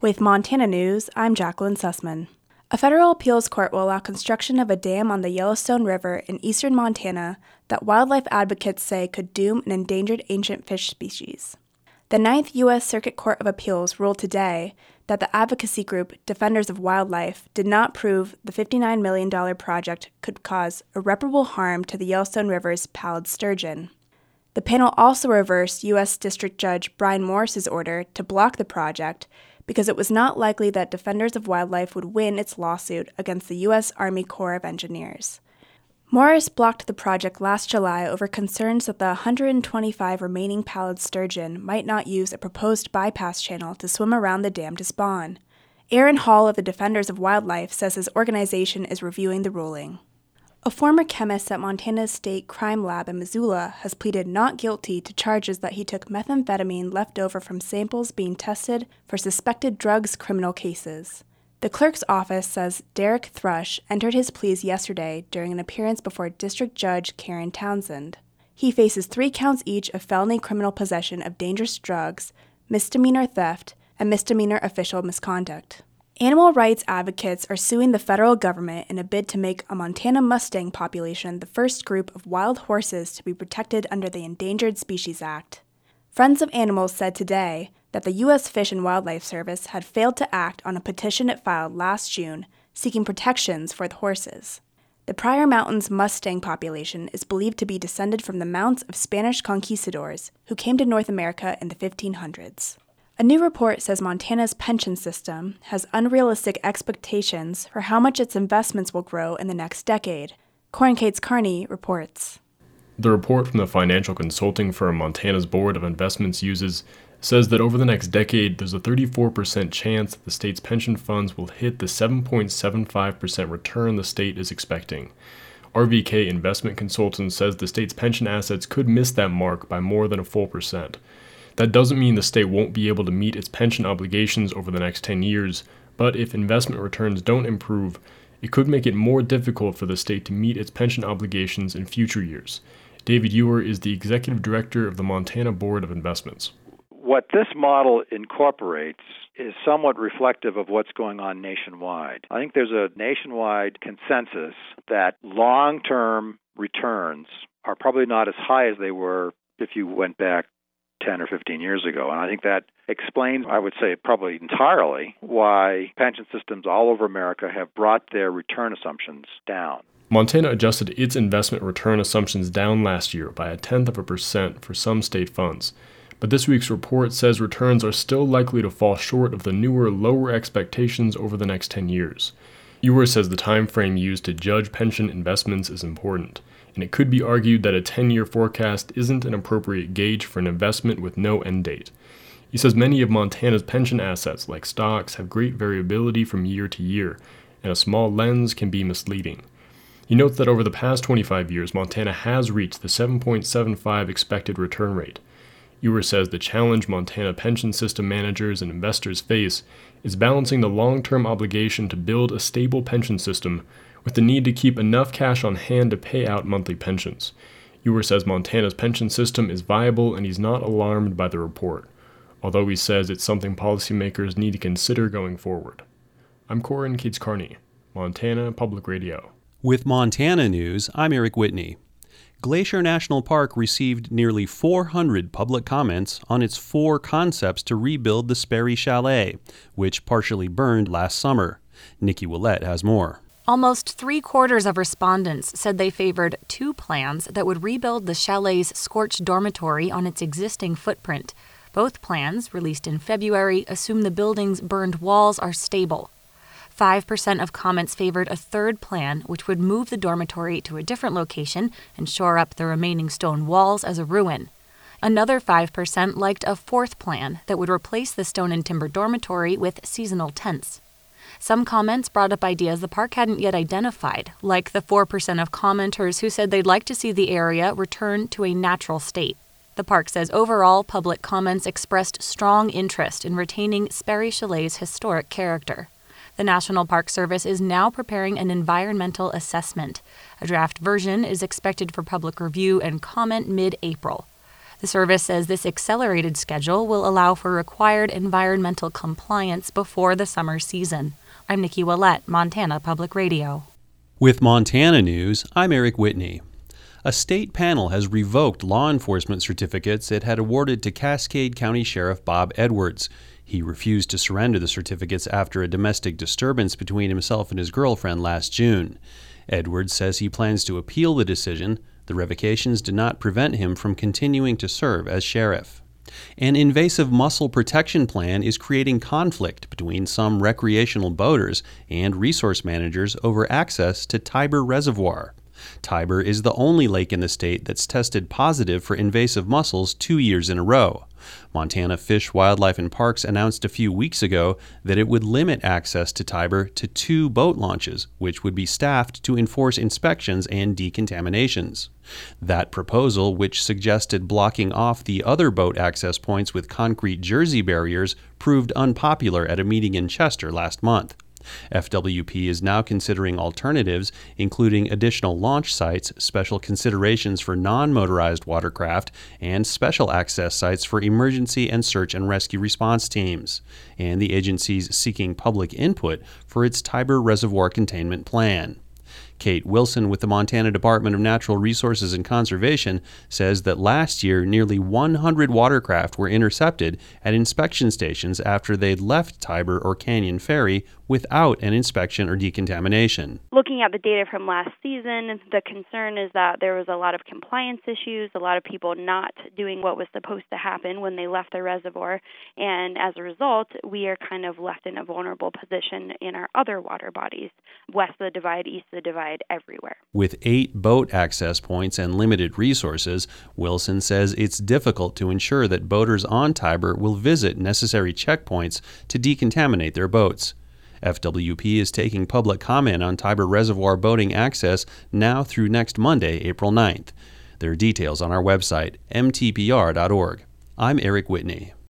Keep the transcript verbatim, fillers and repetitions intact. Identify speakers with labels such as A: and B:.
A: With Montana News, I'm Jacqueline Sussman. A federal appeals court will allow construction of a dam on the Yellowstone River in eastern Montana that wildlife advocates say could doom an endangered ancient fish species. The Ninth U S Circuit Court of Appeals ruled today that the advocacy group Defenders of Wildlife did not prove the fifty-nine million dollars project could cause irreparable harm to the Yellowstone River's pallid sturgeon. The panel also reversed U S District Judge Brian Morris's order to block the project because it was not likely that Defenders of Wildlife would win its lawsuit against the U S Army Corps of Engineers. Morris blocked the project last July over concerns that the one hundred twenty-five remaining pallid sturgeon might not use a proposed bypass channel to swim around the dam to spawn. Aaron Hall of the Defenders of Wildlife says his organization is reviewing the ruling. A former chemist at Montana's State Crime Lab in Missoula has pleaded not guilty to charges that he took methamphetamine left over from samples being tested for suspected drugs criminal cases. The clerk's office says Derek Thrush entered his pleas yesterday during an appearance before District Judge Karen Townsend. He faces three counts each of felony criminal possession of dangerous drugs, misdemeanor theft, and misdemeanor official misconduct. Animal rights advocates are suing the federal government in a bid to make a Montana Mustang population the first group of wild horses to be protected under the Endangered Species Act. Friends of Animals said today that the U S Fish and Wildlife Service had failed to act on a petition it filed last June seeking protections for the horses. The Pryor Mountains Mustang population is believed to be descended from the mounts of Spanish conquistadors who came to North America in the fifteen hundreds. A new report says Montana's pension system has unrealistic expectations for how much its investments will grow in the next decade. Corin Cates Carney reports.
B: The report from the financial consulting firm Montana's Board of Investments uses says that over the next decade, there's a thirty-four percent chance that the state's pension funds will hit the seven point seven five percent return the state is expecting. R V K Investment Consultants says the state's pension assets could miss that mark by more than a full percent. That doesn't mean the state won't be able to meet its pension obligations over the next ten years, but if investment returns don't improve, it could make it more difficult for the state to meet its pension obligations in future years. David Ewer is the executive director of the Montana Board of Investments.
C: What this model incorporates is somewhat reflective of what's going on nationwide. I think there's a nationwide consensus that long-term returns are probably not as high as they were if you went back ten or fifteen years ago. And I think that explains, I would say probably entirely, why pension systems all over America have brought their return assumptions down.
B: Montana adjusted its investment return assumptions down last year by a tenth of a percent for some state funds. But this week's report says returns are still likely to fall short of the newer, lower expectations over the next ten years. Ewer says the time frame used to judge pension investments is important, and it could be argued that a ten-year forecast isn't an appropriate gauge for an investment with no end date. He says many of Montana's pension assets, like stocks, have great variability from year to year, and a small lens can be misleading. He notes that over the past twenty-five years, Montana has reached the seven point seven five expected return rate. Ewer says the challenge Montana pension system managers and investors face is balancing the long-term obligation to build a stable pension system with the need to keep enough cash on hand to pay out monthly pensions. Ewer says Montana's pension system is viable and he's not alarmed by the report, although he says it's something policymakers need to consider going forward. I'm Corin Cates Carney, Montana Public Radio.
D: With Montana News, I'm Eric Whitney. Glacier National Park received nearly four hundred public comments on its four concepts to rebuild the Sperry Chalet, which partially burned last summer. Nikki Willett has more.
E: Almost three-quarters of respondents said they favored two plans that would rebuild the chalet's scorched dormitory on its existing footprint. Both plans, released in February, assume the building's burned walls are stable. Five percent of comments favored a third plan, which would move the dormitory to a different location and shore up the remaining stone walls as a ruin. Another five percent liked a fourth plan that would replace the stone and timber dormitory with seasonal tents. Some comments brought up ideas the park hadn't yet identified, like the four percent of commenters who said they'd like to see the area return to a natural state. The park says overall, public comments expressed strong interest in retaining Sperry Chalet's historic character. The National Park Service is now preparing an environmental assessment. A draft version is expected for public review and comment mid-April. The service says this accelerated schedule will allow for required environmental compliance before the summer season. I'm Nikki Willett, Montana Public Radio.
D: With Montana News, I'm Eric Whitney. A state panel has revoked law enforcement certificates it had awarded to Cascade County Sheriff Bob Edwards. He refused to surrender the certificates after a domestic disturbance between himself and his girlfriend last June. Edwards says he plans to appeal the decision. The revocations did not prevent him from continuing to serve as sheriff. An invasive mussel protection plan is creating conflict between some recreational boaters and resource managers over access to Tiber Reservoir. Tiber is the only lake in the state that's tested positive for invasive mussels two years in a row. Montana Fish, Wildlife, and Parks announced a few weeks ago that it would limit access to Tiber to two boat launches, which would be staffed to enforce inspections and decontaminations. That proposal, which suggested blocking off the other boat access points with concrete jersey barriers, proved unpopular at a meeting in Chester last month. F W P is now considering alternatives, including additional launch sites, special considerations for non-motorized watercraft, and special access sites for emergency and search and rescue response teams. And the agency's seeking public input for its Tiber Reservoir containment plan. Kate Wilson with the Montana Department of Natural Resources and Conservation says that last year nearly one hundred watercraft were intercepted at inspection stations after they'd left Tiber or Canyon Ferry without an inspection or decontamination.
F: Looking at the data from last season, the concern is that there was a lot of compliance issues, a lot of people not doing what was supposed to happen when they left the reservoir, and as a result, we are kind of left in a vulnerable position in our other water bodies, west of the divide, east of the divide, everywhere.
D: With eight boat access points and limited resources, Wilson says it's difficult to ensure that boaters on Tiber will visit necessary checkpoints to decontaminate their boats. F W P is taking public comment on Tiber Reservoir boating access now through next Monday, April ninth. There are details on our website, m t p r dot org. I'm Eric Whitney.